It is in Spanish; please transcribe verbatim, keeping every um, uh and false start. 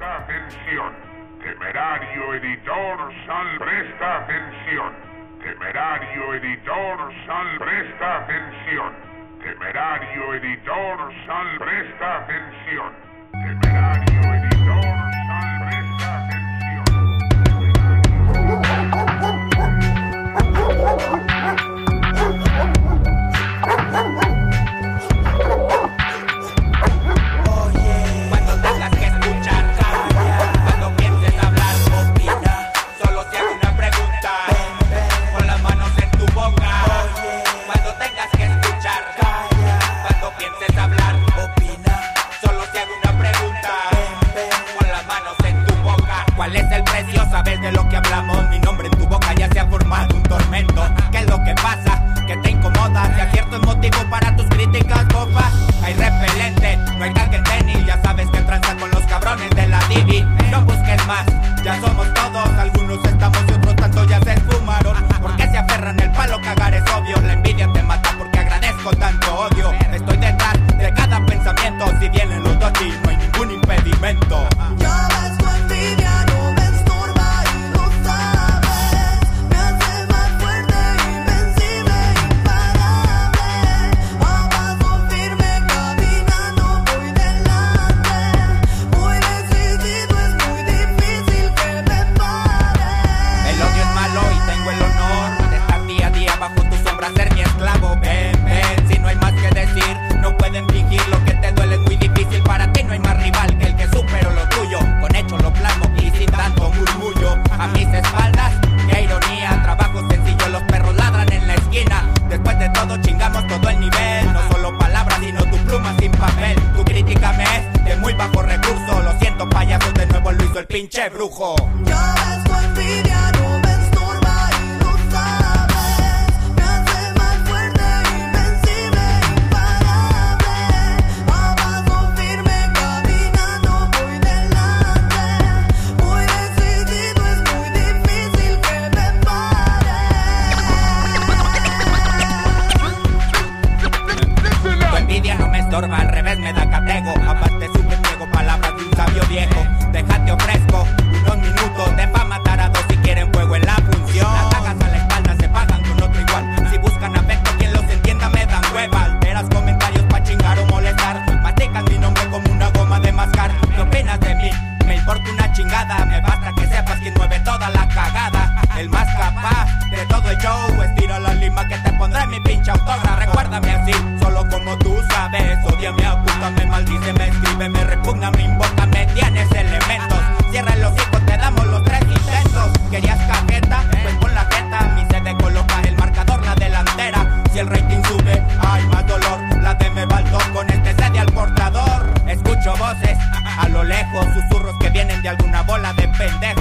presta atención. Temerario editor Sal, presta atención. Temerario editor Sal, presta atención. Temerario editor Sal, presta atención. Temerario editor Sal, presta atención. Oye, cuando tengas que escuchar, calla. Cuando pienses hablar, opina. Solo te hago una pregunta. Ven, ven. Pon las manos en tu boca. Oye, cuando tengas que escuchar, calla. Cuando pienses hablar, opina. Solo te hago una pregunta. Ven, ven. Pon las manos en tu boca. ¿Cuál es el precio? ¿Sabes de lo que hablamos? Mi nombre en tu boca ya se ha formado un tormento. ¿Qué es lo que pasa? Que te incomoda. Si acierto es motivo para tus críticas, bofa. Hay repelente, no hay tag en tenis. Ya sabes que tranza con los cabrones de la Divi. No busques más, ya somos todos. Algunos estamos y otros tanto ya se esfumaron. ¿Por qué se aferran el palo? Cagar es obvio. La envidia te mata porque agradezco tanto odio. Estoy detrás de cada pensamiento. Si vienen los dos y no hay ningún impedimento. Ya ves, tu envidia no me estorba y lo sabes. Me hace más fuerte, invencible, imparable. A paso firme caminando voy delante. Muy decidido, es muy difícil que me pare. El odio es malo y tengo el honor de estar día a día bajo tu sombra, ser mi esclavo. Ven, ven, si no hay más que decir, no pueden fingir lo que te duele, es muy difícil. Para ti no hay más rival que el que superó lo tuyo. Con hechos lo plasmo y sin tanto murmullo. A mis espaldas, qué ironía. Trabajo sencillo, los perros ladran en la esquina. Después de todo chingamos todo el nivel. No solo palabras, sino tu pluma sin papel. Tu crítica me es de muy bajo recurso. Lo siento, payaso, de nuevo lo hizo el pinche brujo. Ya ves, tu envidia no me estorba y lo sabes. Me hace más fuerte, invencible, imparable. A paso firme caminando voy delante. Muy decidido, es muy difícil que me pare. Tu envidia no me estorba, al revés me da catego. Aparte supe traigo palabras de un sabio viejo. Déjate ofrezco unos minutos de pa' matar a dos si quieren fuego en la función. Las dagas a la espalda se pagan con otro igual. Si buscan afecto, quien los entienda me dan hueva. Alteras comentarios pa' chingar o molestar. Mastican mi nombre como una goma de mascar. ¿Qué opinas de mí? Me importa una chingada. Me basta que sepas quién mueve toda la cagada. El más capaz de todo el show. Estira la lima que te pondré en mi pinche autógrafo. Recuérdame así, solo como tú sabes. Odiame, acúsame, maldíceme, escríbeme, repugna, me invoca, me tienes elementos. Cierra los hijos, te damos los tres intentos. ¿Querías cajeta? Pues pon la jeta. Mi sede coloca el marcador, la delantera. Si el rating sube, hay más dolor. La de me baldo con este sede al portador. Escucho voces a lo lejos, susurros que vienen de alguna bola de pendejos.